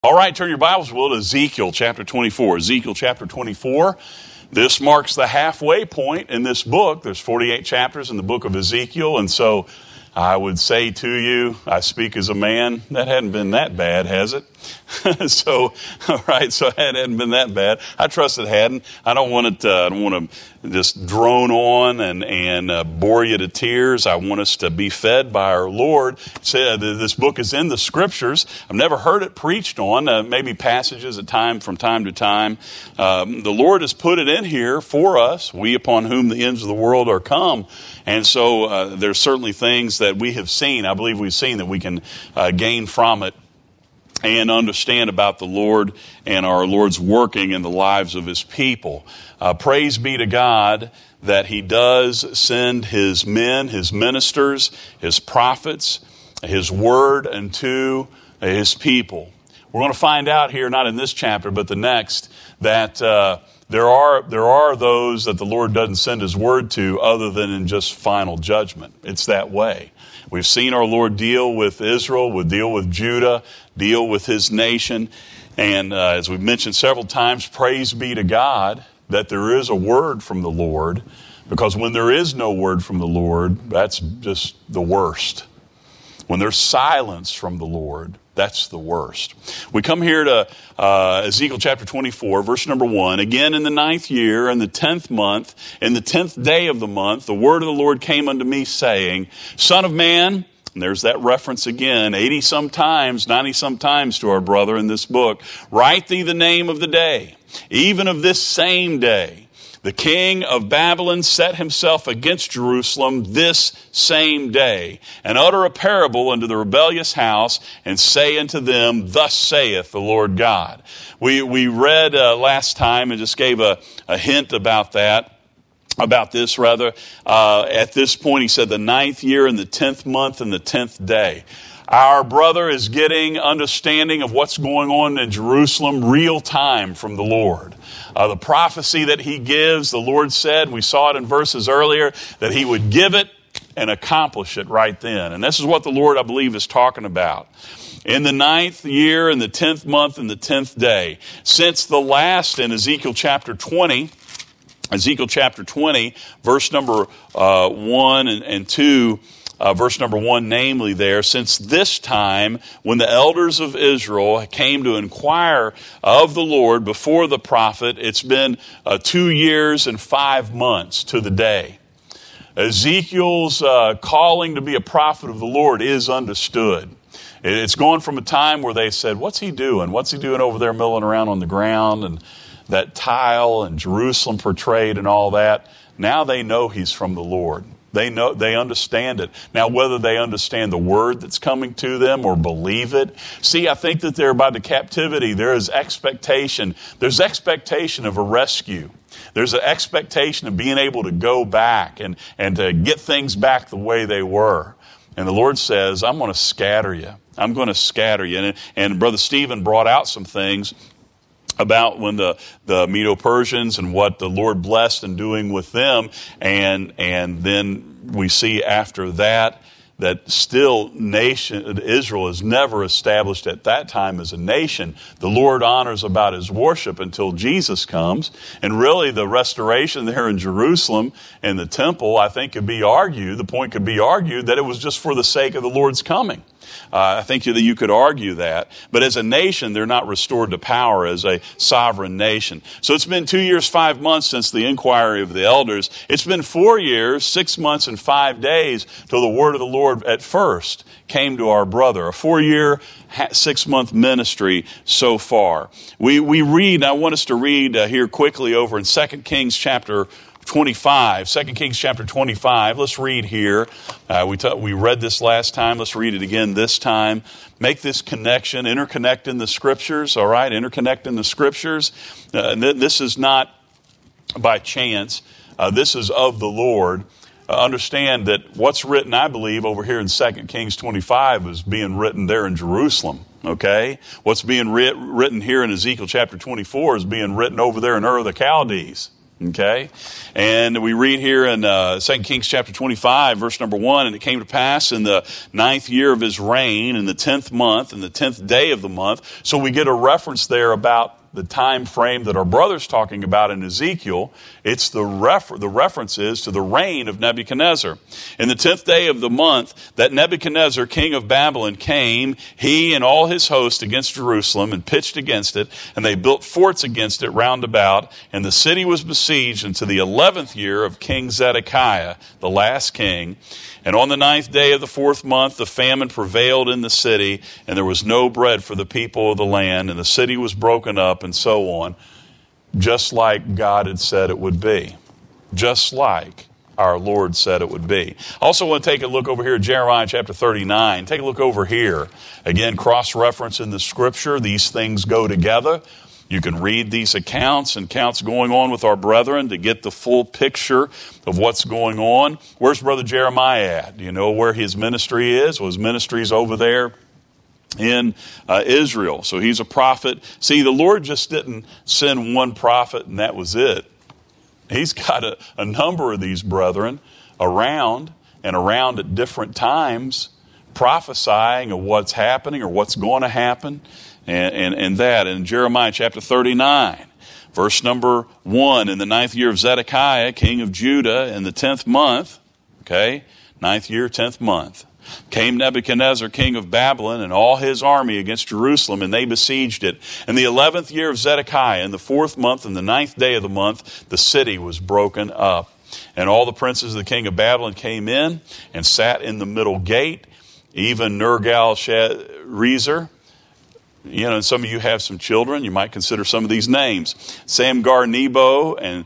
All right, turn your Bibles, will, to Ezekiel chapter 24. Ezekiel chapter 24. This marks the halfway point in this book. There's 48 chapters in the book of Ezekiel, and so I would say to you, I speak as a man. That hadn't been that bad, has it? So it hadn't been that bad. I trust it hadn't. I don't want to just drone on and bore you to tears. I want us to be fed by our Lord. This book is in the Scriptures. I've never heard it preached on. Maybe passages from time to time. The Lord has put it in here for us. We upon whom the ends of the world are come. And so there's certainly things that we have seen. I believe we've seen that we can gain from it and understand about the Lord and our Lord's working in the lives of His people. Praise be to God that He does send His men, His ministers, His prophets, His word unto His people. We're going to find out here, not in this chapter, but the next, that there are those that the Lord doesn't send His word to other than in just final judgment. It's that way. We've seen our Lord deal with Israel, deal with Judah, deal with His nation. And as we've mentioned several times, praise be to God that there is a word from the Lord. Because when there is no word from the Lord, that's just the worst. When there's silence from the Lord, that's the worst. We come here to Ezekiel chapter 24, verse number 1. Again, in the 9th year, in the 10th month, in the 10th day of the month, the word of the Lord came unto me, saying, Son of man, and there's that reference again, 80-some times, 90-some times to our brother in this book, write thee the name of the day, even of this same day. The king of Babylon set himself against Jerusalem this same day, and utter a parable unto the rebellious house, and say unto them, Thus saith the Lord God. We read last time and just gave a hint about that. At this point, he said the 9th year and the 10th month and the 10th day. Our brother is getting understanding of what's going on in Jerusalem real time from the Lord. The prophecy that he gives, the Lord said, and we saw it in verses earlier, that he would give it and accomplish it right then. And this is what the Lord, I believe, is talking about. In the 9th year and the 10th month and the 10th day, since the last in Ezekiel chapter 20, verse number 1 and 2, verse number 1, namely there, since this time when the elders of Israel came to inquire of the Lord before the prophet, it's been 2 years and 5 months to the day. Ezekiel's calling to be a prophet of the Lord is understood. It's gone from a time where they said, what's he doing? What's he doing over there milling around on the ground? And that tile and Jerusalem portrayed and all that. Now they know he's from the Lord. They understand it. Now, whether they understand the word that's coming to them or believe it. See, I think that there by the captivity, there is expectation. There's expectation of a rescue. There's an expectation of being able to go back and to get things back the way they were. And the Lord says, I'm going to scatter you. I'm going to scatter you. And Brother Stephen brought out some things about when the Medo-Persians and what the Lord blessed in doing with them. And then we see after that still Israel is never established at that time as a nation. The Lord honors about His worship until Jesus comes. And really the restoration there in Jerusalem and the temple, I think the point could be argued that it was just for the sake of the Lord's coming. I think that you could argue that. But as a nation, they're not restored to power as a sovereign nation. So it's been 2 years, 5 months since the inquiry of the elders. It's been 4 years, 6 months, and 5 days till the word of the Lord at first came to our brother. A 4-year, 6-month ministry so far. We read, I want us to read here quickly over in 2 Kings chapter 25. 2 Kings chapter 25. Let's read here. We read this last time. Let's read it again this time. Make this connection. Interconnect in the Scriptures. All right? Interconnect in the Scriptures. This is not by chance. This is of the Lord. Understand that what's written, I believe, over here in 2 Kings 25 is being written there in Jerusalem. Okay? What's being written here in Ezekiel chapter 24 is being written over there in Ur of the Chaldees. Okay? And we read here in 2 Kings chapter 25, verse number 1, and it came to pass in the 9th year of his reign, in the 10th month, in the 10th day of the month. So we get a reference there about the time frame that our brother's talking about in Ezekiel. It's the reference is to the reign of Nebuchadnezzar. In the 10th day of the month, that Nebuchadnezzar, king of Babylon, came, he and all his host, against Jerusalem, and pitched against it, and they built forts against it round about, and the city was besieged unto the 11th year of King Zedekiah, the last king. And on the 9th day of the 4th month, the famine prevailed in the city, and there was no bread for the people of the land, and the city was broken up, and so on, just like God had said it would be, just like our Lord said it would be. I also want to take a look over here at Jeremiah chapter 39. Take a look over here. Again, cross-reference in the Scripture. These things go together. You can read these accounts and accounts going on with our brethren to get the full picture of what's going on. Where's Brother Jeremiah at? Do you know where his ministry is? Well, his ministry is over there in Israel. So he's a prophet. See, the Lord just didn't send one prophet and that was it. He's got a number of these brethren around at different times, prophesying of what's happening or what's going to happen. And that in Jeremiah chapter 39, verse number 1, in the 9th year of Zedekiah, king of Judah, in the 10th month, okay, 9th year, 10th month, came Nebuchadnezzar, king of Babylon, and all his army against Jerusalem, and they besieged it. In the 11th year of Zedekiah, in the 4th month, in the 9th day of the month, the city was broken up. And all the princes of the king of Babylon came in and sat in the middle gate, even Nergal-Sharezer. You know, and some of you have some children. You might consider some of these names: Samgar-Nebo and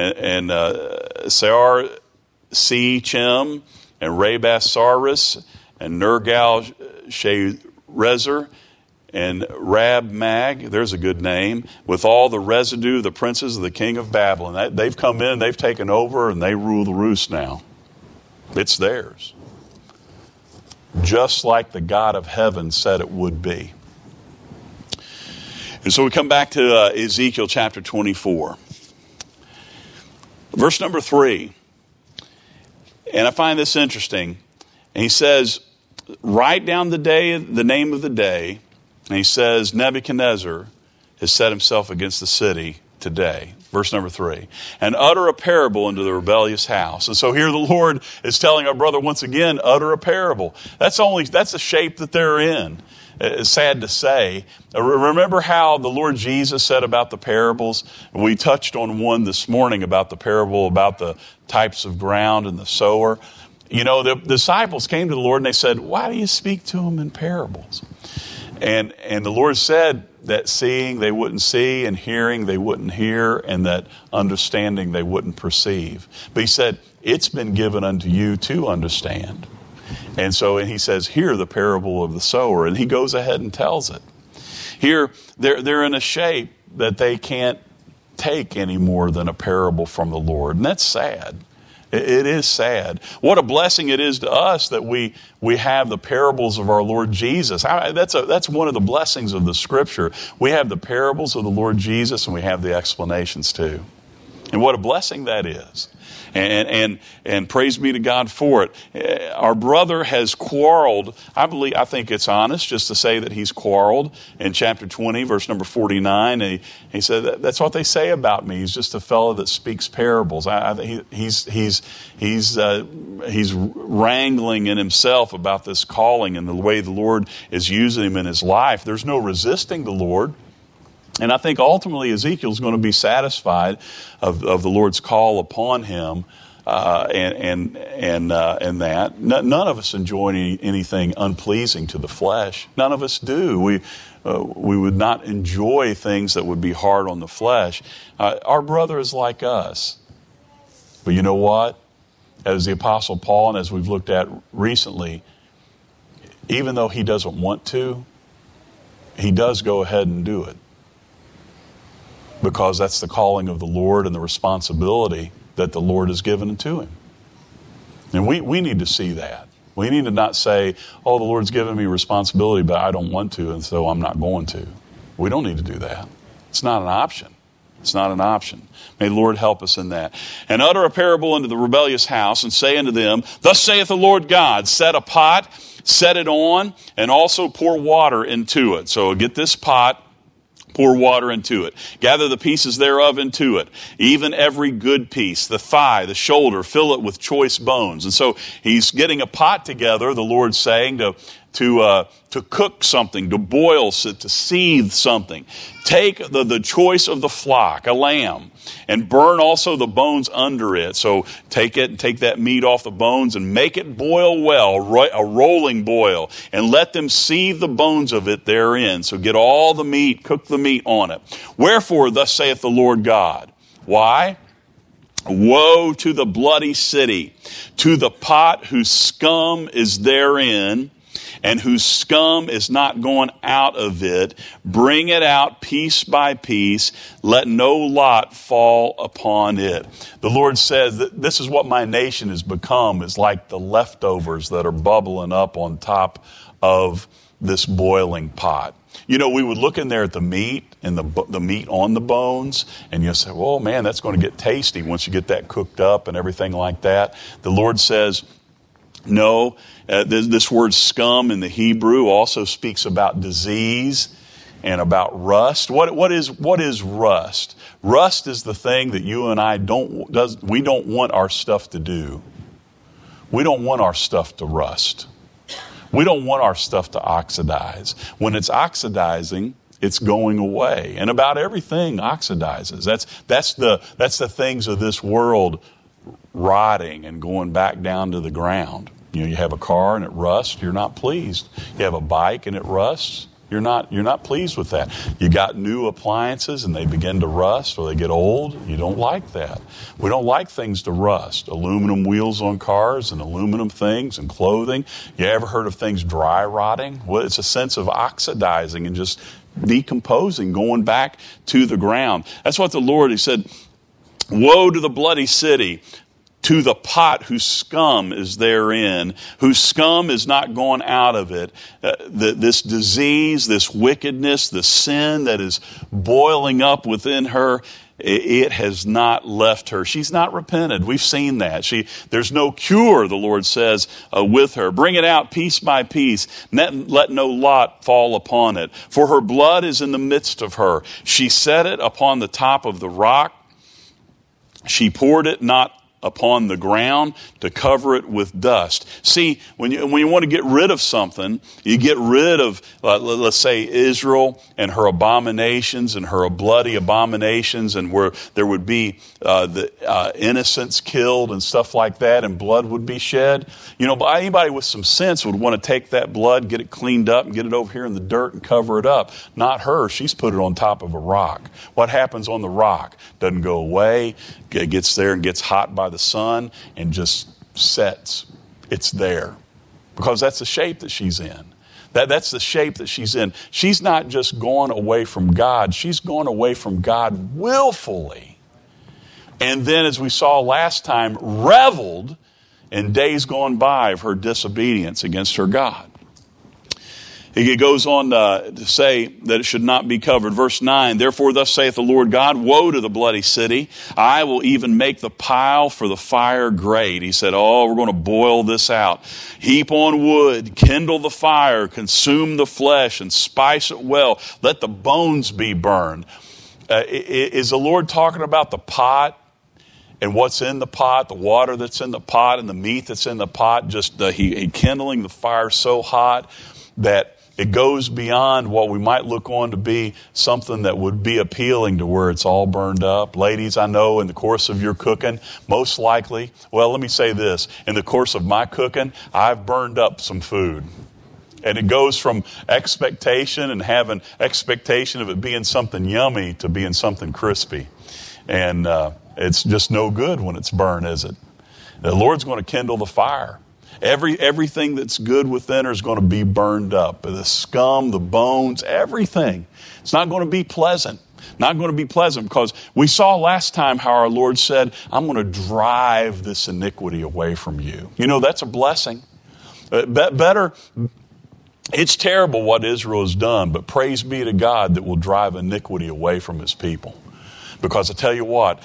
Sear-Sechem and Rabas-Saris and Nergal-Sharezer and Rab-Mag. There's a good name. With all the residue, the princes of the king of Babylon. They've come in, they've taken over, and they rule the roost now. It's theirs. Just like the God of heaven said it would be. And so we come back to Ezekiel chapter 24. Verse number 3. And I find this interesting. And he says, write down the name of the day. And he says, Nebuchadnezzar has set himself against the city today. Verse number 3. And utter a parable unto the rebellious house. And so here the Lord is telling our brother once again, utter a parable. That's the shape that they're in. It's sad to say. Remember how the Lord Jesus said about the parables? We touched on one this morning about the parable about the types of ground and the sower. You know, the disciples came to the Lord and they said, why do you speak to them in parables? And the Lord said that seeing they wouldn't see, and hearing they wouldn't hear, and that understanding they wouldn't perceive. But he said, it's been given unto you to understand. And he says, hear the parable of the sower. And he goes ahead and tells it. Here, they're in a shape that they can't take any more than a parable from the Lord. And that's sad. It is sad. What a blessing it is to us that we have the parables of our Lord Jesus. That's one of the blessings of the Scripture. We have the parables of the Lord Jesus, and we have the explanations too. And what a blessing that is. And praise be to God for it. Our brother has quarreled. I think it's honest just to say that he's quarreled. In chapter 20, verse number 49, he said, that's what they say about me. He's just a fellow that speaks parables. He's wrangling in himself about this calling and the way the Lord is using him in his life. There's no resisting the Lord. And I think ultimately Ezekiel's going to be satisfied of the Lord's call upon him, and that. None of us enjoy anything unpleasing to the flesh. None of us do. We would not enjoy things that would be hard on the flesh. Our brother is like us. But you know what? As the Apostle Paul, and as we've looked at recently, even though he doesn't want to, he does go ahead and do it. Because that's the calling of the Lord and the responsibility that the Lord has given to him. And we need to see that. We need to not say, oh, the Lord's given me responsibility, but I don't want to, and so I'm not going to. We don't need to do that. It's not an option. It's not an option. May the Lord help us in that. And utter a parable unto the rebellious house, and say unto them, Thus saith the Lord God, set a pot, set it on, and also pour water into it. So get this pot, pour water into it. Gather the pieces thereof into it, even every good piece, the thigh, the shoulder, fill it with choice bones. And so he's getting a pot together, the Lord's saying, to cook something, to boil, to seethe something. Take the choice of the flock, a lamb, and burn also the bones under it. So take it and take that meat off the bones and make it boil well, a rolling boil, and let them seethe the bones of it therein. So get all the meat, cook the meat on it. Wherefore, thus saith the Lord God. Why? Woe to the bloody city, to the pot whose scum is therein, and whose scum is not gone out of it. Bring it out piece by piece. Let no lot fall upon it. The Lord says that this is what my nation has become, is like the leftovers that are bubbling up on top of this boiling pot. You know, we would look in there at the meat and the meat on the bones, and you'll say, well, man, that's going to get tasty once you get that cooked up and everything like that. The Lord says, no, this word scum in the Hebrew also speaks about disease and about rust. What is rust? Rust is the thing that you and I we don't want our stuff to do. We don't want our stuff to rust. We don't want our stuff to oxidize. When it's oxidizing, it's going away. And about everything oxidizes. That's the things of this world rotting and going back down to the ground. You know, you have a car and it rusts, you're not pleased. You have a bike and it rusts, you're not pleased with that. You got new appliances and they begin to rust or they get old, you don't like that. We don't like things to rust. Aluminum wheels on cars and aluminum things and clothing. You ever heard of things dry rotting? Well, it's a sense of oxidizing and just decomposing, going back to the ground. That's what the Lord, he said, woe to the bloody city, to the pot whose scum is therein, whose scum is not gone out of it. This disease, this wickedness, the sin that is boiling up within her, it has not left her. She's not repented. We've seen that. There's no cure, the Lord says, with her. Bring it out piece by piece. Let no lot fall upon it. For her blood is in the midst of her. She set it upon the top of the rock. She poured it not upon the ground to cover it with dust. See, when you want to get rid of something, you get rid of, let's say, Israel and her abominations and her bloody abominations, and where there would be the innocents killed and stuff like that, and blood would be shed. You know, anybody with some sense would want to take that blood, get it cleaned up, and get it over here in the dirt and cover it up. Not her. She's put it on top of a rock. What happens on the rock? Doesn't go away. It gets there and gets hot by the sun and just sets. It's there because that's the shape that she's in. That's the shape that she's in. She's not just gone away from God. She's gone away from God willfully. And then, as we saw last time, reveled in days gone by of her disobedience against her God. He goes on to say that it should not be covered. Verse 9, therefore thus saith the Lord God, woe to the bloody city. I will even make the pile for the fire great. He said, we're going to boil this out. Heap on wood, kindle the fire, consume the flesh, and spice it well. Let the bones be burned. Is the Lord talking about the pot and what's in the pot, the water that's in the pot and the meat that's in the pot, just he kindling the fire so hot that it goes beyond what we might look on to be something that would be appealing to where it's all burned up? Ladies, I know in the course of your cooking, most likely, well, let me say this. In the course of my cooking, I've burned up some food. And it goes from expectation and having expectation of it being something yummy to being something crispy. And it's just no good when it's burned, is it? The Lord's going to kindle the fire. Everything that's good within her is going to be burned up. The scum, the bones, everything. It's not going to be pleasant. Not going to be pleasant because we saw last time how our Lord said, I'm going to drive this iniquity away from you. You know, that's a blessing. Better, it's terrible what Israel has done, but praise be to God that will drive iniquity away from his people. Because I tell you what,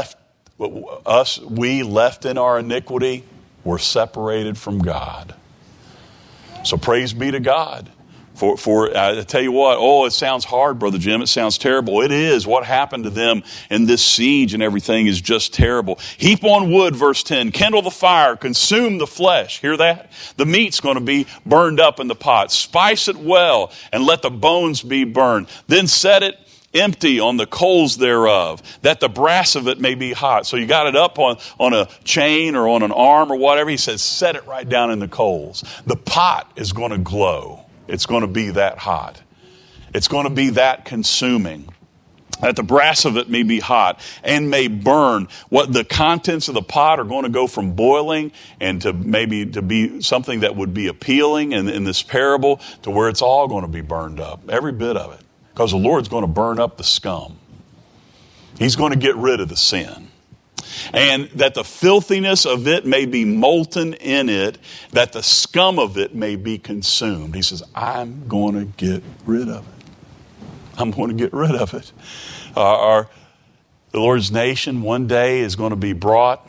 we left in our iniquity, we're separated from God. So praise be to God. For I tell you what, it sounds hard, Brother Jim. It sounds terrible. It is. What happened to them in this siege and everything is just terrible. Heap on wood, verse 10. Kindle the fire. Consume the flesh. Hear that? The meat's going to be burned up in the pot. Spice it well and let the bones be burned. Then set it empty on the coals thereof, that the brass of it may be hot. So you got it up on a chain or on an arm or whatever. He says, set it right down in the coals. The pot is going to glow. It's going to be that hot. It's going to be that consuming. That the brass of it may be hot and may burn. What the contents of the pot are going to go from boiling and to maybe to be something that would be appealing in this parable to where it's all going to be burned up. Every bit of it. Because the Lord's going to burn up the scum. He's going to get rid of the sin. And that the filthiness of it may be molten in it, that the scum of it may be consumed. He says, I'm going to get rid of it. I'm going to get rid of it. The Lord's nation one day is going to be brought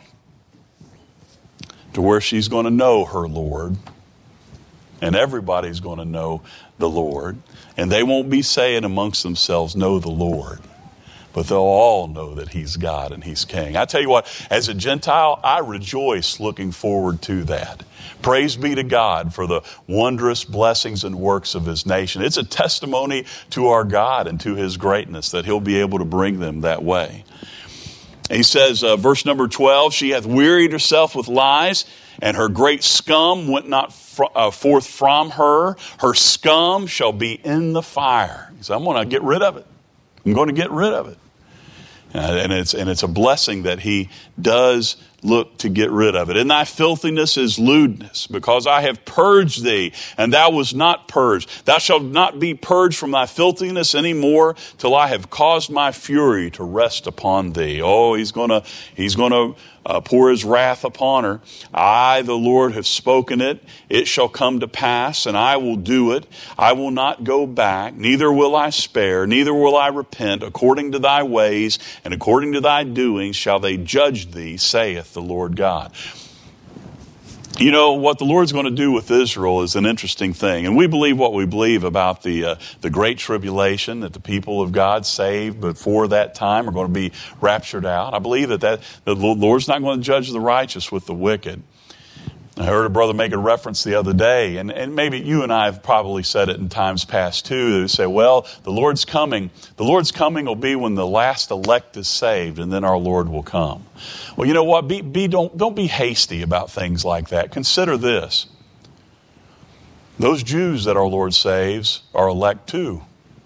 to where she's going to know her Lord. And everybody's going to know the Lord. And they won't be saying amongst themselves, know the Lord. But they'll all know that He's God and He's King. I tell you what, as a Gentile, I rejoice looking forward to that. Praise be to God for the wondrous blessings and works of His nation. It's a testimony to our God and to His greatness that He'll be able to bring them that way. He says, verse number 12, she hath wearied herself with lies, and her great scum went not forth from her. Her scum shall be in the fire. He said, I'm going to get rid of it. I'm going to get rid of it. And it's a blessing that He does look to get rid of it. And thy filthiness is lewdness, because I have purged thee, and thou was not purged. Thou shalt not be purged from thy filthiness any more, till I have caused my fury to rest upon thee. Oh, He's going to pour His wrath upon her. I, the Lord, have spoken it. It shall come to pass, and I will do it. I will not go back, neither will I spare, neither will I repent. According to thy ways and according to thy doings shall they judge thee, saith the Lord God. You know, what the Lord's going to do with Israel is an interesting thing. And we believe what we believe about the Great Tribulation, that the people of God saved before that time are going to be raptured out. I believe that the Lord's not going to judge the righteous with the wicked. I heard a brother make a reference the other day, and maybe you and I have probably said it in times past too. They say, well, the Lord's coming. The Lord's coming will be when the last elect is saved, and then our Lord will come. Well, you know what? Don't be hasty about things like that. Consider this. Those Jews that our Lord saves are elect too.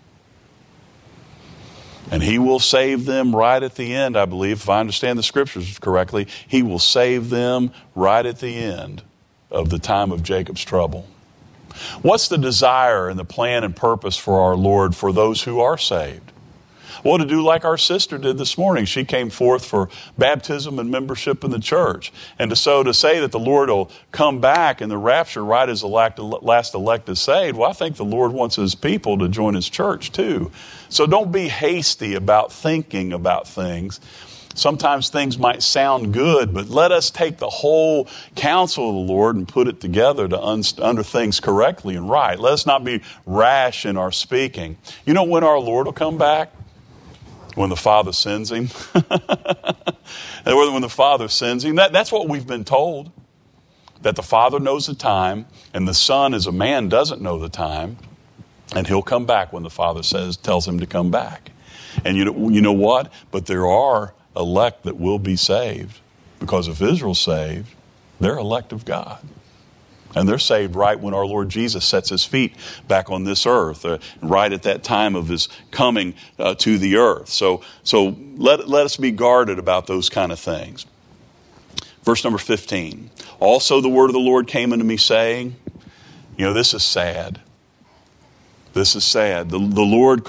And He will save them right at the end, I believe, if I understand the Scriptures correctly. He will save them right at the end of the time of Jacob's trouble. What's the desire and the plan and purpose for our Lord for those who are saved? Well, to do like our sister did this morning. She came forth for baptism and membership in the church. And to say that the Lord will come back in the rapture right as the last elect is saved, well, I think the Lord wants His people to join His church too. So don't be hasty about thinking about things. Sometimes things might sound good, but let us take the whole counsel of the Lord and put it together to under things correctly and right. Let us not be rash in our speaking. You know when our Lord will come back? When the Father sends Him. When the Father sends Him. That's what we've been told. That the Father knows the time, and the Son, as a man, doesn't know the time. And He'll come back when the Father tells Him to come back. And you know what? But there are elect that will be saved. Because if Israel's saved, they're elect of God. And they're saved right when our Lord Jesus sets His feet back on this earth, right at that time of His coming to the earth. So let us be guarded about those kind of things. Verse number 15. Also the word of the Lord came unto me saying, you know, this is sad. This is sad. The Lord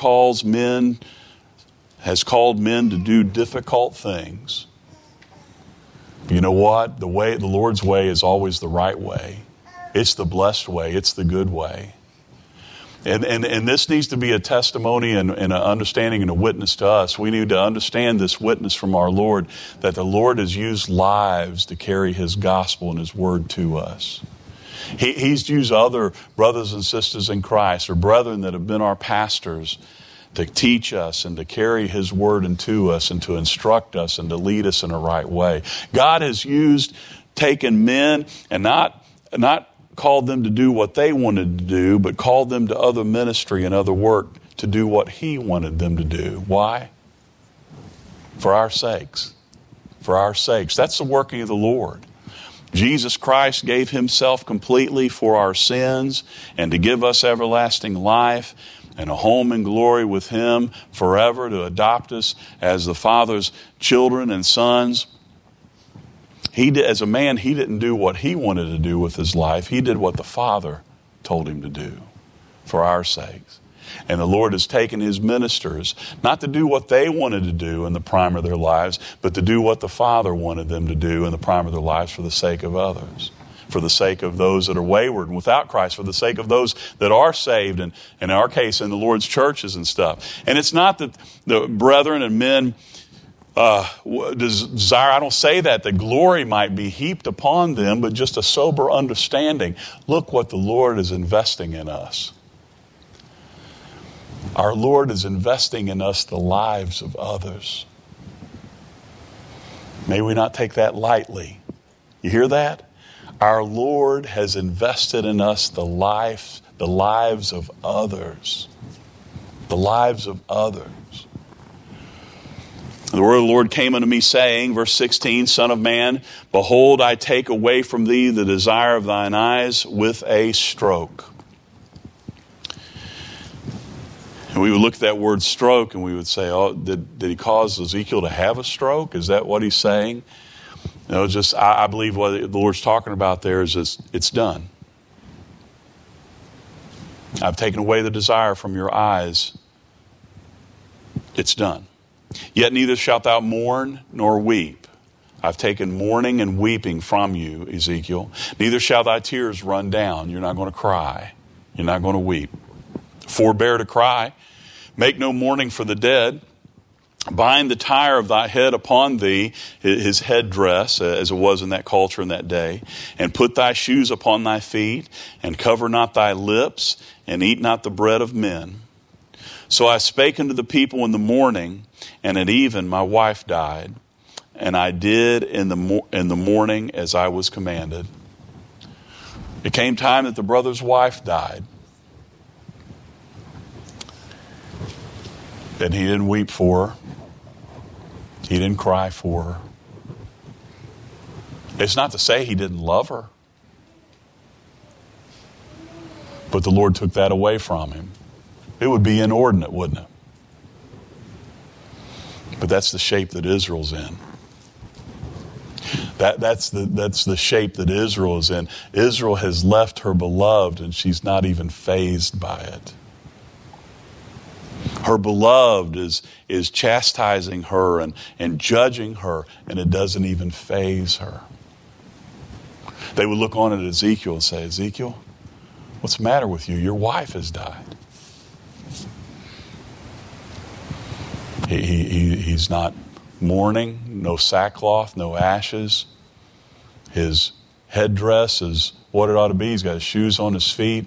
has called men to do difficult things. You know what? The Lord's way is always the right way. It's the blessed way. It's the good way. And this needs to be a testimony and an understanding and a witness to us. We need to understand this witness from our Lord, that the Lord has used lives to carry His gospel and His word to us. He's used other brothers and sisters in Christ, or brethren that have been our pastors, to teach us and to carry His word into us and to instruct us and to lead us in the right way. God has taken men and not called them to do what they wanted to do, but called them to other ministry and other work to do what He wanted them to do. Why? For our sakes. For our sakes. That's the working of the Lord. Jesus Christ gave Himself completely for our sins and to give us everlasting life and a home in glory with Him forever, to adopt us as the Father's children and sons. As a man, He didn't do what He wanted to do with His life. He did what the Father told Him to do for our sakes. And the Lord has taken His ministers, not to do what they wanted to do in the prime of their lives, but to do what the Father wanted them to do in the prime of their lives for the sake of others, for the sake of those that are wayward and without Christ, for the sake of those that are saved, and in our case, in the Lord's churches and stuff. And it's not that the brethren and men desire, I don't say that glory might be heaped upon them, but just a sober understanding. Look what the Lord is investing in us. Our Lord is investing in us the lives of others. May we not take that lightly. You hear that? Our Lord has invested in us the lives of others. The lives of others. The word of the Lord came unto me, saying, verse 16, Son of man, behold, I take away from thee the desire of thine eyes with a stroke. And we would look at that word stroke and we would say, oh, did He cause Ezekiel to have a stroke? Is that what He's saying? No, I believe what the Lord's talking about there is it's done. I've taken away the desire from your eyes. It's done. Yet neither shalt thou mourn nor weep. I've taken mourning and weeping from you, Ezekiel. Neither shall thy tears run down. You're not going to cry. You're not going to weep. Forbear to cry. Make no mourning for the dead. Bind the tire of thy head upon thee, his headdress, as it was in that culture in that day, and put thy shoes upon thy feet, and cover not thy lips, and eat not the bread of men. So I spake unto the people in the morning, and at even my wife died, and I did in the morning as I was commanded. It came time that the brother's wife died, and he didn't weep for her. He didn't cry for her. It's not to say he didn't love her, but the Lord took that away from him. It would be inordinate, wouldn't it? But that's the shape that Israel's in. That's the shape that Israel is in. Israel has left her beloved, and she's not even fazed by it. Her beloved is chastising her and judging her, and it doesn't even faze her. They would look on at Ezekiel and say, Ezekiel, what's the matter with you? Your wife has died. He's not mourning, no sackcloth, no ashes. His headdress is what it ought to be. He's got his shoes on his feet.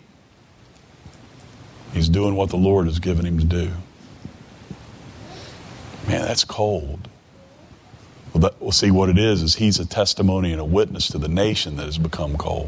He's doing what the Lord has given him to do. Man, that's cold. Well, see, what it is he's a testimony and a witness to the nation that has become cold.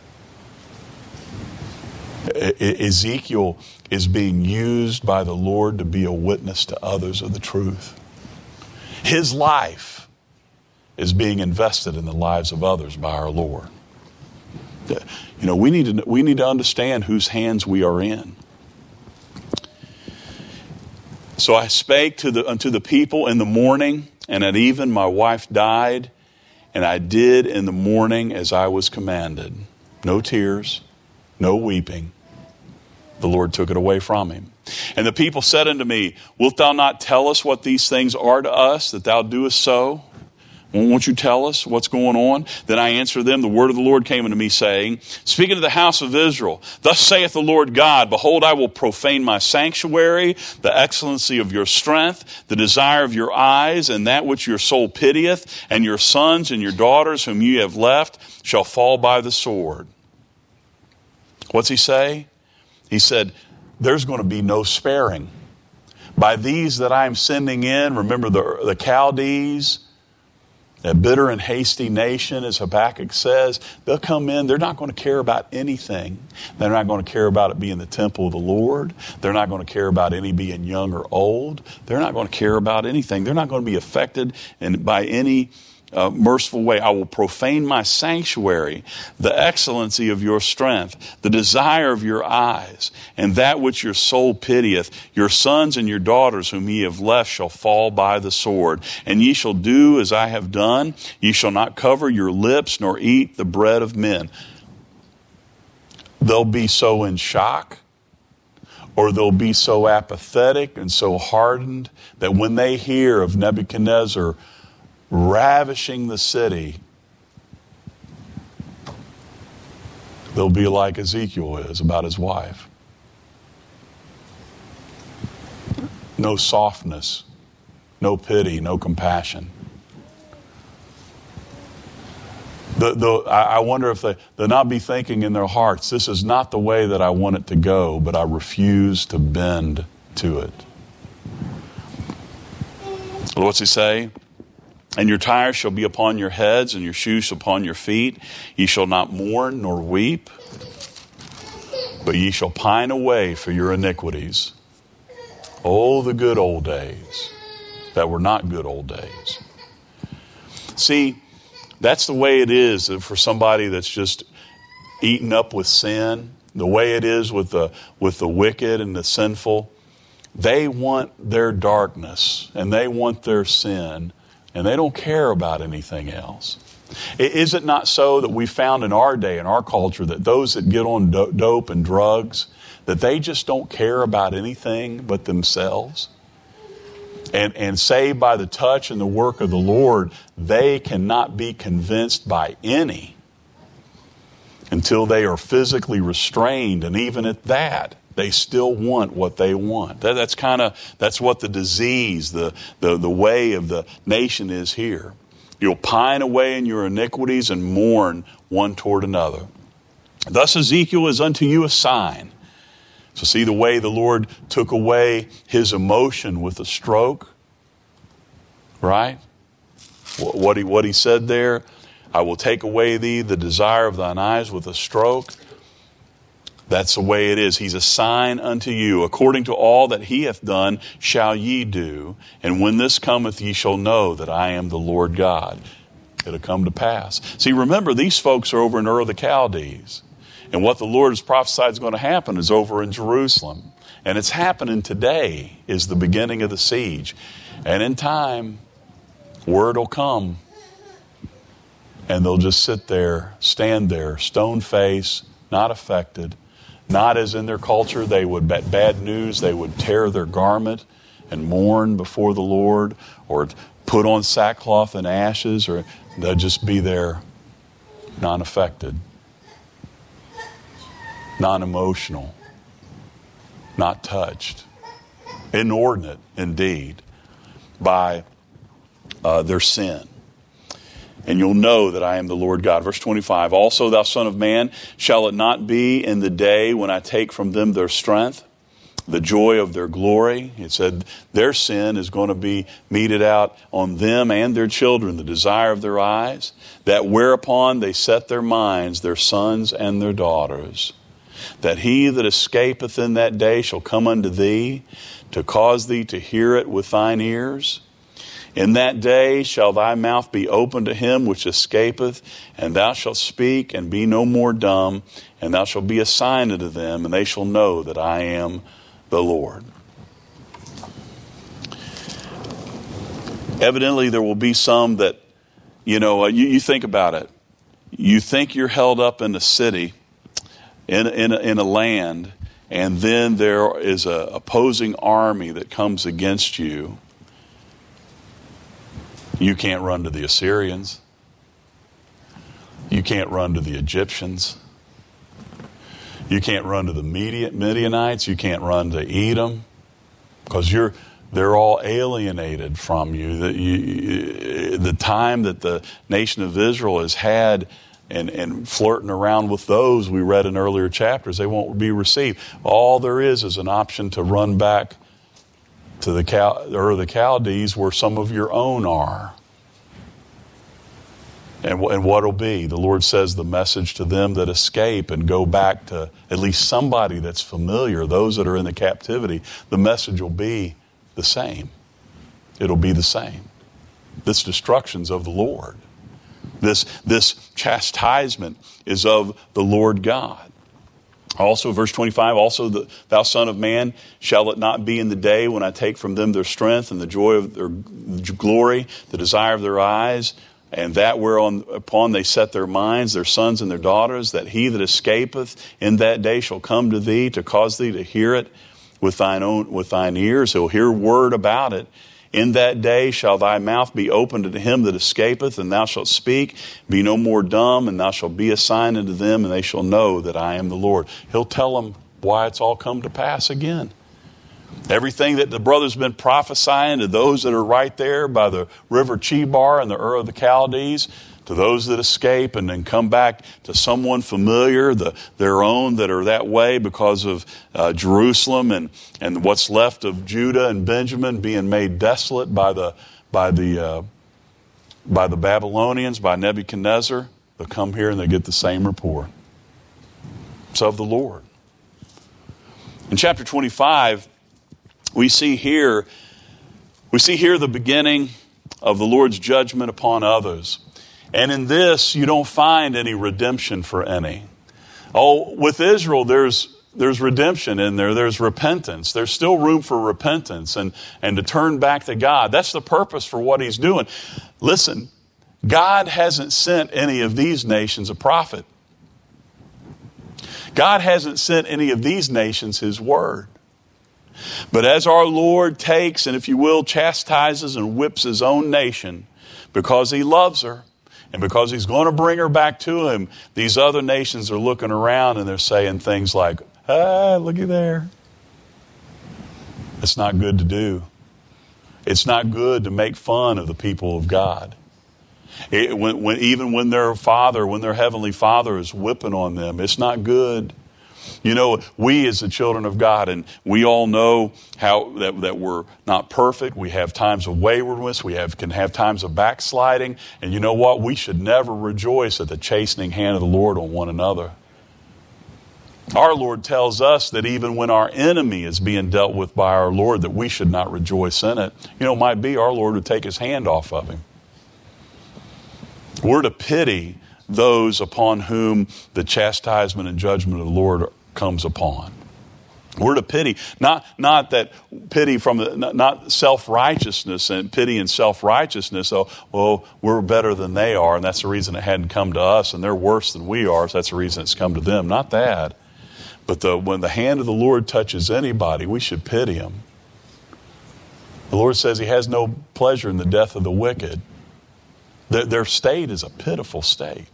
Ezekiel is being used by the Lord to be a witness to others of the truth. His life is being invested in the lives of others by our Lord. You know, we need to understand whose hands we are in. So I spake unto the people in the morning, and at even my wife died, and I did in the morning as I was commanded. No tears, no weeping. The Lord took it away from him. And the people said unto me, Wilt thou not tell us what these things are to us, that thou doest so? Won't you tell us what's going on? Then I answered them, the word of the Lord came unto me, saying, speaking to the house of Israel, thus saith the Lord God, behold, I will profane my sanctuary, the excellency of your strength, the desire of your eyes, and that which your soul pitieth, and your sons and your daughters whom you have left shall fall by the sword. What's he say? He said, there's going to be no sparing. By these that I am sending in, remember the Chaldees, a bitter and hasty nation, as Habakkuk says, they'll come in. They're not going to care about anything. They're not going to care about it being the temple of the Lord. They're not going to care about any being young or old. They're not going to care about anything. They're not going to be affected by any merciful way. I will profane my sanctuary, the excellency of your strength, the desire of your eyes, and that which your soul pitieth. Your sons and your daughters whom ye have left shall fall by the sword. And ye shall do as I have done. Ye shall not cover your lips nor eat the bread of men. They'll be so in shock, or they'll be so apathetic and so hardened that when they hear of Nebuchadnezzar ravishing the city, they'll be like Ezekiel is about his wife. No softness, no pity, no compassion. I wonder if they'll not be thinking in their hearts, this is not the way that I want it to go, but I refuse to bend to it. What's he say? And your tires shall be upon your heads, and your shoes upon your feet. Ye shall not mourn nor weep, but ye shall pine away for your iniquities. Oh, the good old days that were not good old days. See, that's the way it is for somebody that's just eaten up with sin. The way it is with the wicked and the sinful. They want their darkness and they want their sin. And they don't care about anything else. Is it not so that we found in our day, in our culture, that those that get on dope and drugs, that they just don't care about anything but themselves? And saved by the touch and the work of the Lord, they cannot be convinced by any until they are physically restrained. And even at that, they still want what they want. That's what the disease, the way of the nation is here. You'll pine away in your iniquities and mourn one toward another. Thus Ezekiel is unto you a sign. So see the way the Lord took away his emotion with a stroke, right? What he said there, I will take away thee the desire of thine eyes with a stroke. That's the way it is. He's a sign unto you. According to all that he hath done shall ye do. And when this cometh, ye shall know that I am the Lord God. It'll come to pass. See, remember, these folks are over in Ur of the Chaldees. And what the Lord has prophesied is going to happen is over in Jerusalem. And it's happening today, is the beginning of the siege. And in time, word will come. And they'll just sit there, stand there, stone-faced, not affected. Not as in their culture, they would, bad news, they would tear their garment and mourn before the Lord, or put on sackcloth and ashes, or they'll just be there non-affected, non-emotional, not touched, inordinate indeed by their sin. And you'll know that I am the Lord God. Verse 25, also thou son of man, shall it not be in the day when I take from them their strength, the joy of their glory? It said their sin is going to be meted out on them and their children, the desire of their eyes, that whereupon they set their minds, their sons and their daughters, that he that escapeth in that day shall come unto thee, to cause thee to hear it with thine ears. In that day shall thy mouth be open to him which escapeth, and thou shalt speak and be no more dumb, and thou shalt be a sign unto them, and they shall know that I am the Lord. Evidently there will be some that, you think about it. You think you're held up in a city, in a land, and then there is an opposing army that comes against you. You can't run to the Assyrians. You can't run to the Egyptians. You can't run to the Midianites. You can't run to Edom, because they're all alienated from you. The time that the nation of Israel has had and flirting around with those we read in earlier chapters, they won't be received. All there is an option to run back to the Chaldees, where some of your own are. And what will be? The Lord says the message to them that escape and go back to at least somebody that's familiar, those that are in the captivity, the message will be the same. It'll be the same. This destruction's of the Lord. This chastisement is of the Lord God. Also, verse 25, also, thou son of man, shall it not be in the day when I take from them their strength and the joy of their glory, the desire of their eyes, and that whereupon they set their minds, their sons and their daughters, that he that escapeth in that day shall come to thee to cause thee to hear it with thine ears. He'll hear word about it. In that day shall thy mouth be opened unto him that escapeth, and thou shalt speak. Be no more dumb, and thou shalt be a sign unto them, and they shall know that I am the Lord. He'll tell them why it's all come to pass again. Everything that the brother's been prophesying to those that are right there by the river Chebar and the Ur of the Chaldees, to those that escape and then come back to someone familiar, their own that are that way because of Jerusalem and what's left of Judah and Benjamin being made desolate by the Babylonians, by Nebuchadnezzar. They'll come here and they get the same report. It's of the Lord. In chapter 25, we see here the beginning of the Lord's judgment upon others. And in this, you don't find any redemption for any. Oh, with Israel, there's redemption in there. There's repentance. There's still room for repentance and to turn back to God. That's the purpose for what he's doing. Listen, God hasn't sent any of these nations a prophet. God hasn't sent any of these nations his word. But as our Lord takes and, if you will, chastises and whips his own nation because he loves her, and because he's going to bring her back to him, these other nations are looking around and they're saying things like, looky there. It's not good to do. It's not good to make fun of the people of God. Even when their heavenly Father is whipping on them, it's not good. You know, we as the children of God, and we all know how that we're not perfect. We have times of waywardness. We can have times of backsliding. And you know what? We should never rejoice at the chastening hand of the Lord on one another. Our Lord tells us that even when our enemy is being dealt with by our Lord, that we should not rejoice in it. You know, it might be our Lord would take his hand off of him. We're to pity those upon whom the chastisement and judgment of the Lord comes upon. We're to pity, not that pity from not self-righteousness and pity and self-righteousness. Oh, well, we're better than they are, and that's the reason it hadn't come to us, and they're worse than we are, so that's the reason it's come to them. Not that. But when the hand of the Lord touches anybody, we should pity him. The Lord says he has no pleasure in the death of the wicked. Their state is a pitiful state.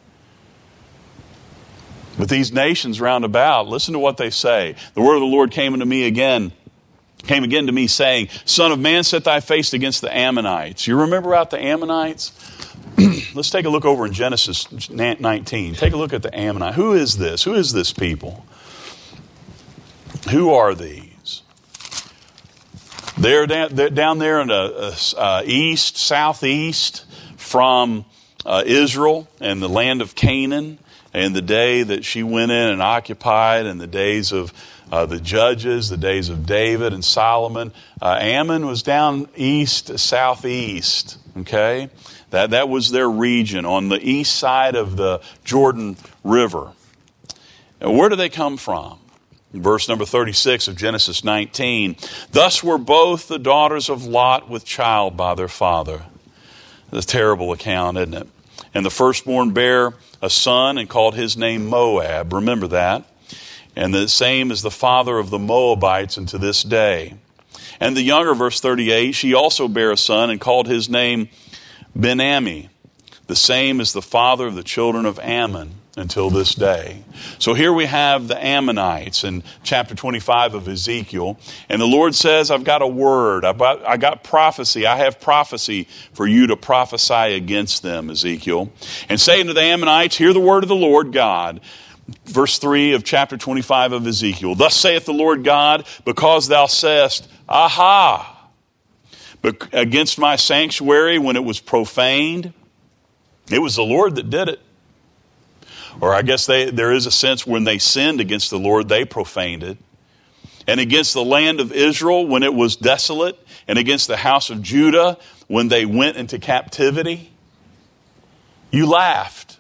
But these nations round about, listen to what they say. The word of the Lord came again to me, saying, Son of man, set thy face against the Ammonites. You remember about the Ammonites? Let's take a look over in Genesis 19. Take a look at the Ammonites. Who is this? Who is this people? Who are these? They're down there in the southeast from Israel and the land of Canaan. And the day that she went in and occupied, and the days of the judges, the days of David and Solomon, Ammon was down east, southeast. Okay, that was their region on the east side of the Jordan River. And where do they come from? Verse number 36 of Genesis 19. Thus were both the daughters of Lot with child by their father. That's a terrible account, isn't it? And the firstborn bare a son and called his name Moab. Remember that. And the same is the father of the Moabites unto this day. And the younger, verse 38, she also bare a son and called his name Ben-Ammi. The same is the father of the children of Ammon until this day. So here we have the Ammonites in chapter 25 of Ezekiel. And the Lord says, I've got a word. I got prophecy. I have prophecy for you to prophesy against them, Ezekiel. And saying to the Ammonites, hear the word of the Lord God. Verse 3 of chapter 25 of Ezekiel. Thus saith the Lord God, because thou sayest, aha, but against my sanctuary when it was profaned. It was the Lord that did it. Or I guess there is a sense when they sinned against the Lord, they profaned it. And against the land of Israel when it was desolate, and against the house of Judah when they went into captivity, you laughed.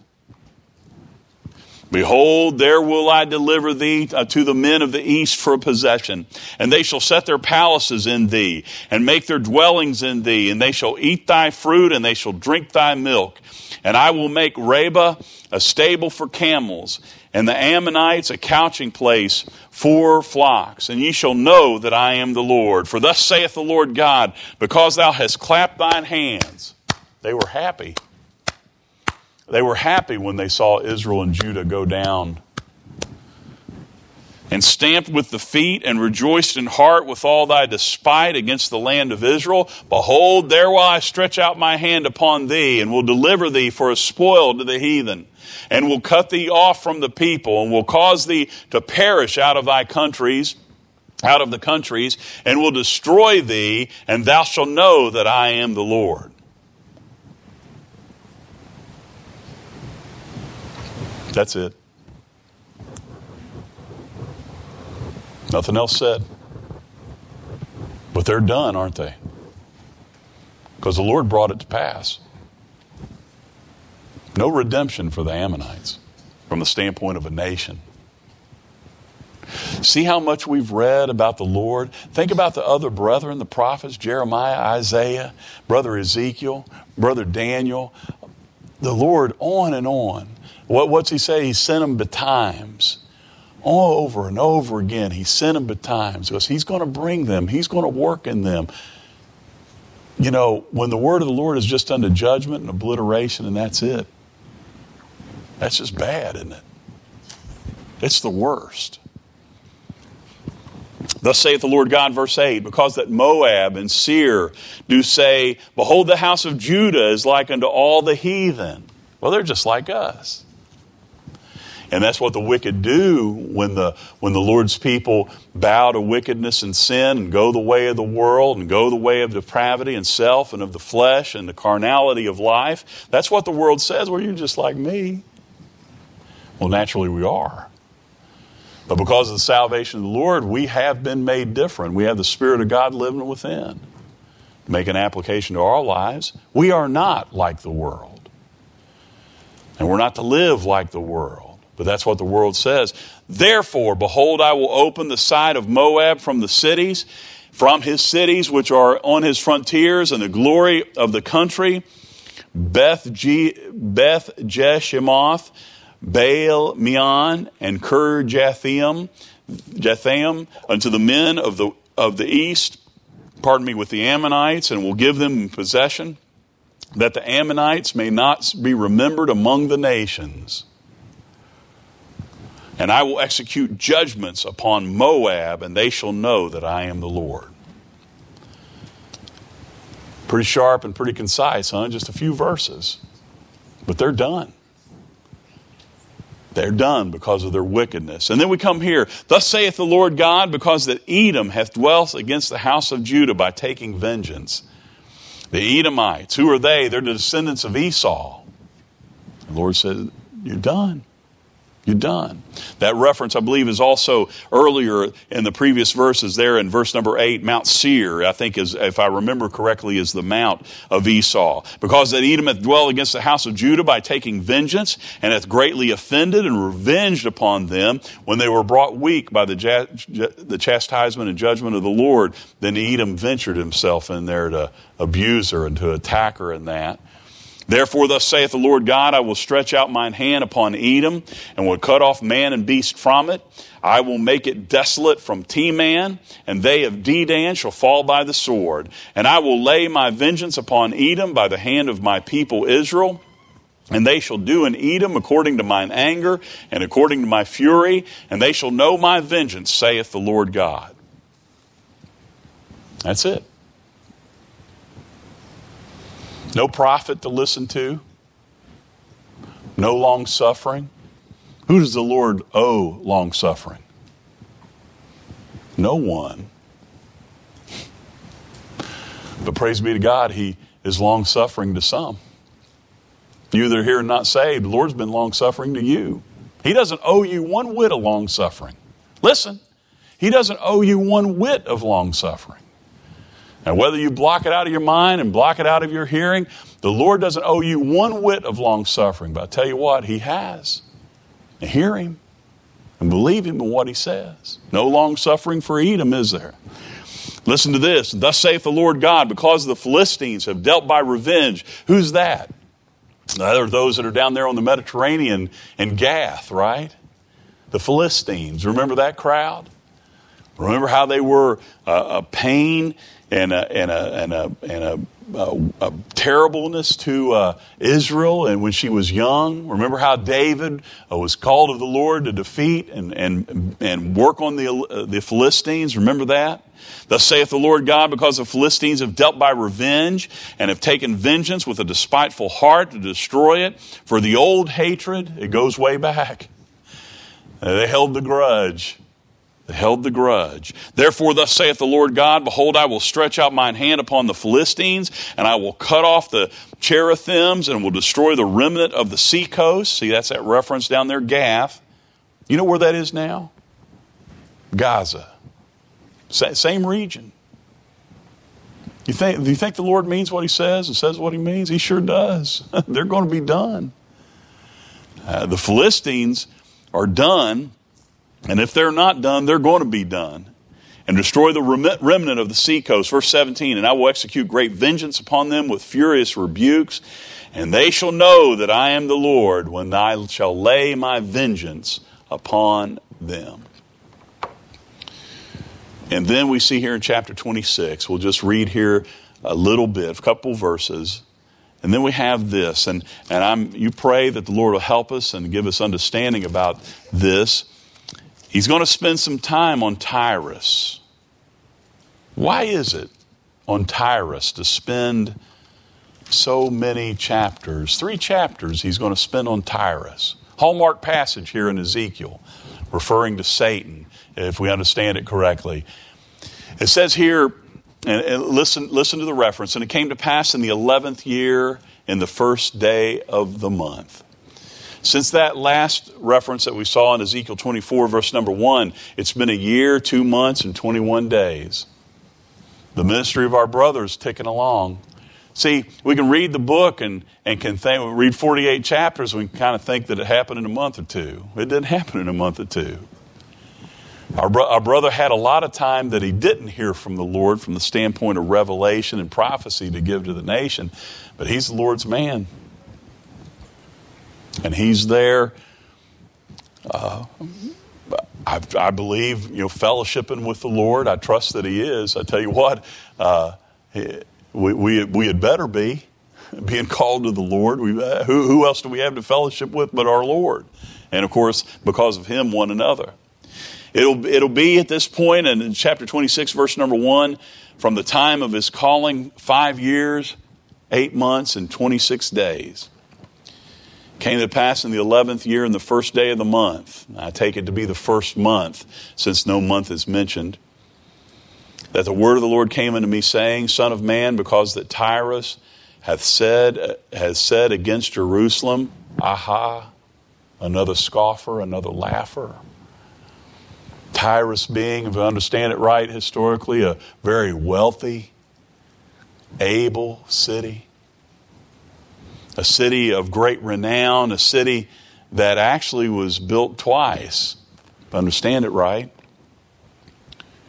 Behold, there will I deliver thee to the men of the east for a possession. And they shall set their palaces in thee, and make their dwellings in thee. And they shall eat thy fruit, and they shall drink thy milk. And I will make Rabbah a stable for camels, and the Ammonites a couching place for flocks. And ye shall know that I am the Lord. For thus saith the Lord God, because thou hast clapped thine hands. They were happy. They were happy when they saw Israel and Judah go down. And stamped with the feet and rejoiced in heart with all thy despite against the land of Israel. Behold, there will I stretch out my hand upon thee, and will deliver thee for a spoil to the heathen, and will cut thee off from the people, and will cause thee to perish out of the countries, and will destroy thee, and thou shalt know that I am the Lord. That's it. Nothing else said. But they're done, aren't they? Because the Lord brought it to pass. No redemption for the Ammonites from the standpoint of a nation. See how much we've read about the Lord? Think about the other brethren, the prophets, Jeremiah, Isaiah, brother Ezekiel, brother Daniel. The Lord on and on. What's he say? He sent them betimes. All over and over again, he sent them betimes. Because he's going to bring them. He's going to work in them. You know, when the word of the Lord is just unto judgment and obliteration and that's it. That's just bad, isn't it? It's the worst. Thus saith the Lord God, verse 8, because that Moab and Seir do say, behold, the house of Judah is like unto all the heathen. Well, they're just like us. And that's what the wicked do when the Lord's people bow to wickedness and sin and go the way of the world and go the way of depravity and self and of the flesh and the carnality of life. That's what the world says. Well, you're just like me. Well, naturally we are. But because of the salvation of the Lord, we have been made different. We have the Spirit of God living within. Make an application to our lives. We are not like the world. And we're not to live like the world. But that's what the world says. Therefore, behold, I will open the side of Moab from his cities which are on his frontiers, and the glory of the country, Beth Jeshimoth, Baal Meon, and Ker Jathaim, unto the men of the east, with the Ammonites, and will give them in possession, that the Ammonites may not be remembered among the nations. And I will execute judgments upon Moab, and they shall know that I am the Lord. Pretty sharp and pretty concise, huh? Just a few verses. But they're done. They're done because of their wickedness. And then we come here. Thus saith the Lord God, because that Edom hath dwelt against the house of Judah by taking vengeance. The Edomites, who are they? They're the descendants of Esau. The Lord said, you're done. You're done. That reference, I believe, is also earlier in the previous verses there in verse number 8. Mount Seir, I think, is, if I remember correctly, is the mount of Esau. Because that Edom hath dwelt against the house of Judah by taking vengeance, and hath greatly offended and revenged upon them when they were brought weak by the chastisement and judgment of the Lord. Then Edom ventured himself in there to abuse her and to attack her in that. Therefore, thus saith the Lord God, I will stretch out mine hand upon Edom, and will cut off man and beast from it. I will make it desolate from Teman, and they of Dedan shall fall by the sword. And I will lay my vengeance upon Edom by the hand of my people Israel. And they shall do in Edom according to mine anger, and according to my fury, and they shall know my vengeance, saith the Lord God. That's it. No prophet to listen to. No long suffering. Who does the Lord owe long suffering? No one. But praise be to God, He is long suffering to some. You that are here and not saved, the Lord's been long suffering to you. He doesn't owe you one whit of long suffering. Listen, He doesn't owe you one whit of long suffering. And whether you block it out of your mind and block it out of your hearing, the Lord doesn't owe you one whit of long suffering. But I tell you what, He has. And hear Him and believe Him in what He says. No long suffering for Edom, is there? Listen to this. Thus saith the Lord God, because the Philistines have dealt by revenge. Who's that? There are those that are down there on the Mediterranean in Gath, right? The Philistines. Remember that crowd? Remember how they were a pain and a terribleness to Israel, and when she was young. Remember how David was called of the Lord to defeat and work on the Philistines. Remember that? Thus saith the Lord God, because the Philistines have dealt by revenge and have taken vengeance with a despiteful heart to destroy it. For the old hatred, it goes way back. They held the grudge. They held the grudge. Therefore, thus saith the Lord God, behold, I will stretch out mine hand upon the Philistines, and I will cut off the cherethims, and will destroy the remnant of the sea coast. See, that's that reference down there, Gath. You know where that is now? Gaza. Same region. Do you think the Lord means what He says and says what He means? He sure does. They're going to be done. The Philistines are done. And if they're not done, they're going to be done. And destroy the remnant of the sea coast. Verse 17, and I will execute great vengeance upon them with furious rebukes. And they shall know that I am the Lord when I shall lay my vengeance upon them. And then we see here in chapter 26, we'll just read here a little bit, a couple verses. And then we have this. And you pray that the Lord will help us and give us understanding about this. He's going to spend some time on Tyrus. Why is it on Tyrus to spend so many chapters? 3 chapters He's going to spend on Tyrus. Hallmark passage here in Ezekiel, referring to Satan, if we understand it correctly. It says here, and listen to the reference, and it came to pass in the 11th year, in the first day of the month. Since that last reference that we saw in Ezekiel 24, verse number 1, it's been a year, 2 months, and 21 days. The ministry of our brothers ticking along. See, we can read the book and can think, we read 48 chapters, and we can kind of think that it happened in a month or two. It didn't happen in a month or two. Our brother had a lot of time that he didn't hear from the Lord from the standpoint of revelation and prophecy to give to the nation, but he's the Lord's man. And he's there, I believe, fellowshipping with the Lord. I trust that he is. I tell you what, we had better be being called to the Lord. Who else do we have to fellowship with but our Lord? And of course, because of him, one another. It'll be at this point, and in chapter 26, verse number 1, from the time of his calling, 5 years, 8 months, and 26 days. Came to pass in the 11th year in the first day of the month. I take it to be the first month, since no month is mentioned. That the word of the Lord came unto me, saying, Son of man, because that Tyrus has said against Jerusalem, aha, another scoffer, another laugher. Tyrus being, if I understand it right historically, a very wealthy, able city. A city of great renown, a city that actually was built twice, if I understand it right.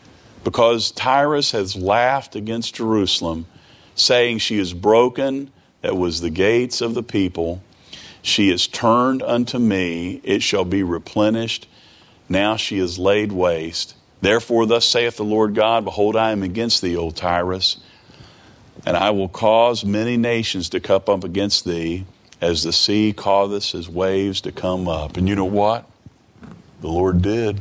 Because Tyrus has laughed against Jerusalem, saying she is broken, that was the gates of the people. She is turned unto me, it shall be replenished. Now she is laid waste. Therefore thus saith the Lord God, behold, I am against thee, O Tyrus, and I will cause many nations to come up against thee, as the sea causeth his waves to come up. And you know what? The Lord did.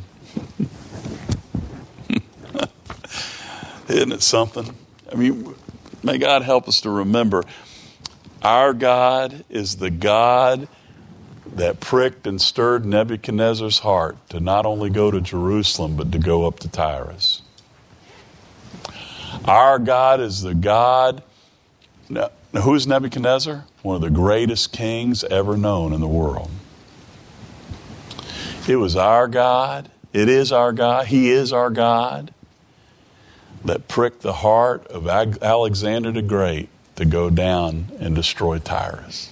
Isn't it something? I mean, may God help us to remember, our God is the God that pricked and stirred Nebuchadnezzar's heart to not only go to Jerusalem, but to go up to Tyrus. Our God is the God. Now, who's Nebuchadnezzar? One of the greatest kings ever known in the world. It was our God. It is our God. He is our God that pricked the heart of Alexander the Great to go down and destroy Tyrus.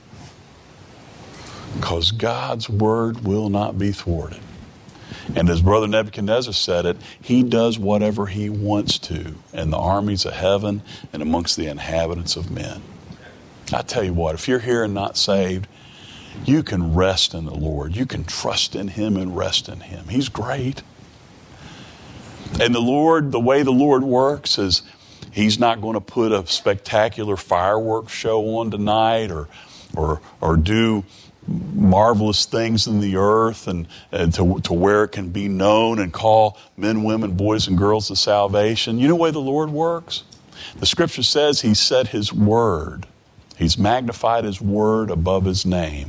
Because God's word will not be thwarted. And as Brother Nebuchadnezzar said it, he does whatever he wants to in the armies of heaven and amongst the inhabitants of men. I tell you what, if you're here and not saved, you can rest in the Lord. You can trust in him and rest in him. He's great. And the Lord, the way the Lord works is he's not going to put a spectacular fireworks show on tonight or do marvelous things in the earth and to where it can be known and call men, women, boys, and girls to salvation. You know the way the Lord works? The scripture says he set his word. He's magnified his word above his name.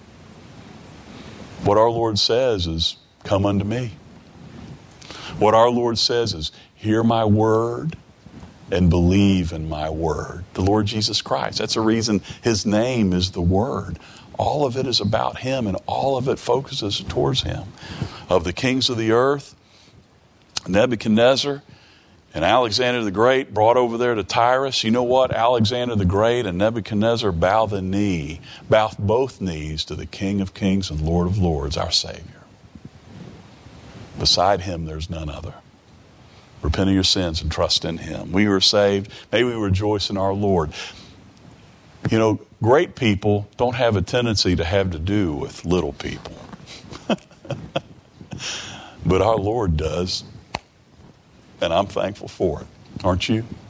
What our Lord says is, come unto me. What our Lord says is, hear my word and believe in my word. The Lord Jesus Christ. That's the reason his name is the Word. All of it is about him, and all of it focuses towards him. Of the kings of the earth, Nebuchadnezzar and Alexander the Great brought over there to Tyrus. You know what? Alexander the Great and Nebuchadnezzar bow both knees to the King of Kings and Lord of Lords, our Savior. Beside him, there's none other. Repent of your sins and trust in him. We who are saved, may we rejoice in our Lord. You know, great people don't have a tendency to have to do with little people. But our Lord does. And I'm thankful for it. Aren't you?